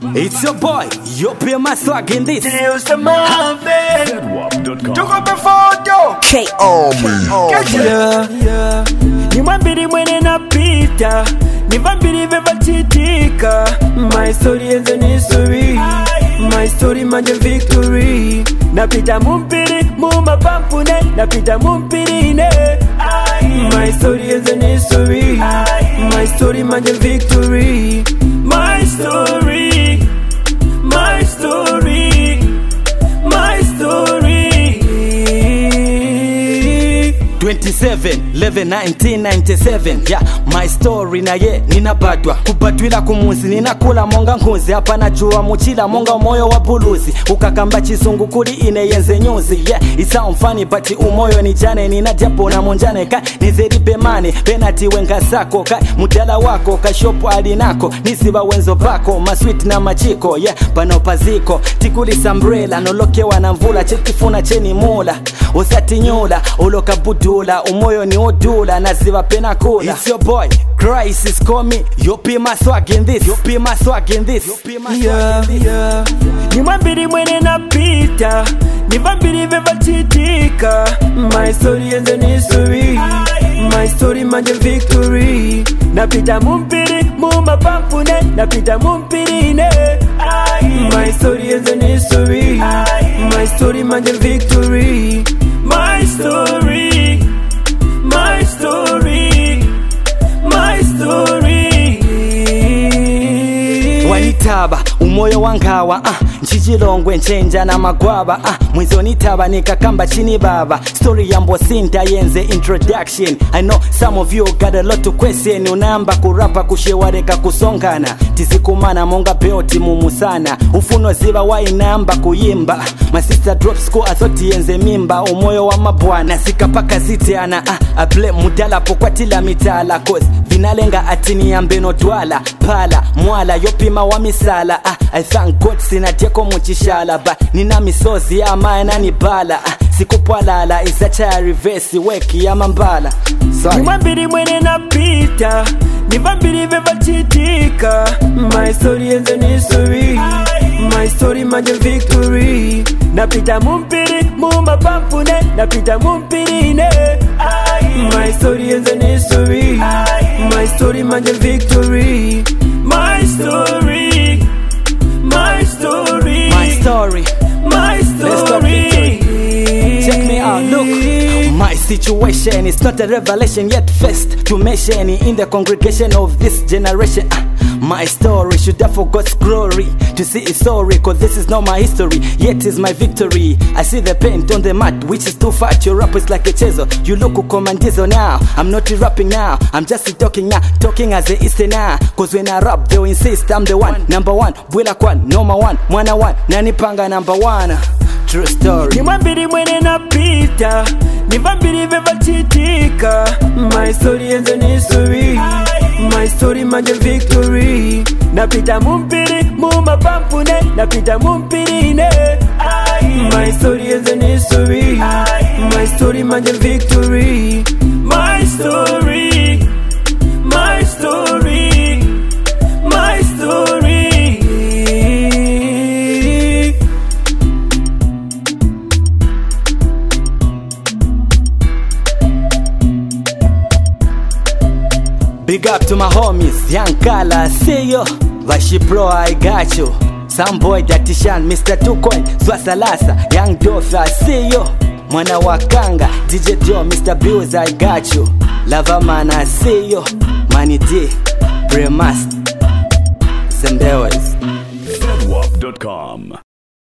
It's your boy, you pay my swag in this. Deus the Marvin. Took up a photo. Yeah. Nimwambiri mwene napita, nivambiri vevachitika. My story is an history, my story manje victory. Napita mumpiri, mumapampune, napita mumpiri ne. My story is an history, my story manje victory. My story, my story, my story. 27/11/1997 yeah, my story na ye ninabadwa kubatwila kumuzi ninakula monga nkuzi hapa najua muchila monga moyo wa buluzi ukakamba chisungu kuli ine yenze nyuzi yeah, it sound funny but umoyo ni jane ninajapo na monjane ka nizeri pemane penati wenga sako ka mudala wako ka shopu alinako nisiba wenzo bako masweet na machiko yeah, panopaziko tikulisa umbrella nolokewa na mvula chekifuna cheni mula usati nyula uloka budula umoyo ni odula naziva pena kula. It's your boy Crisis call me you pay my swag in this, you pay my swag in this, you pay my swag in this. Nimwambiri mwene napita, nivambiri vevachitika. My story is an history, my story manje victory. Napita mumpiri, mumapampune, napita mumpiri ne. My story is an history, my story manje victory. My story, my story, my story. Wanitaba umoyo wangawa nchichilongwe nchenja na magwaba mwizo nitaba nikakamba chini baba story yambo sinta yenze introduction. I know some of you got a lot to question unamba kurapa kushewareka kusongana tizikumana monga beoti mumusana ufuno ziva wainamba kuyimba my sister drop school athoti yenze mimba umoyo wa mabwana zikapaka zitiana able mudala pokwatila mitala cause vinalenga atini ya mbeno dwala pala mwala yopima wa misala I thank God sina teko muchishala ba nina misozi ya maana ni bala sikupwalala isacha reverse weki ya mambala. Nimwambiri mwene napita, nivambiri vevachitika. My story is an history, my story manje victory. Napita mumpiri, mumapampune, napita mumpiri ne. My story is an history, my story manje victory. My story, my story, my story, my story. Check me out, look. My situation is not a revelation yet first to mention in the congregation of this generation. My story should have for God's glory to see it's sorry cause this is not my history yet is my victory. I see the paint on the mat which is too fat. Your rap is like a chisel. You look commandizo now. I'm not rapping now. I'm just talking now. Talking as a listener. Cause when I rap they'll insist I'm the one. Number one. Bwila kwan. Noma one. Mwana one. Nani panga number one. True story. Nimwambiri mwene napita, nivambiri vevachitika. My story is an history, my story manje victory. Napita mumpiri, mumapampune, napita mumpiri ne. My story is an history, my story manje victory. My story, my story, my story. Big up to my homies, Young Kala, see you. Vashi Pro, I got you. Some boy Jatishan, Mr. 2 Coin, Swasalasa, Young Dofa, see you. Mwana Wakanga, DJ Joe, Mr. Bills, I got you. Lava Man, I see you. Manny D, Bremast, Sendewes. Zedwap.com